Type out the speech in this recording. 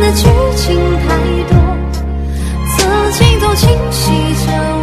的剧情太多，曾经都清晰着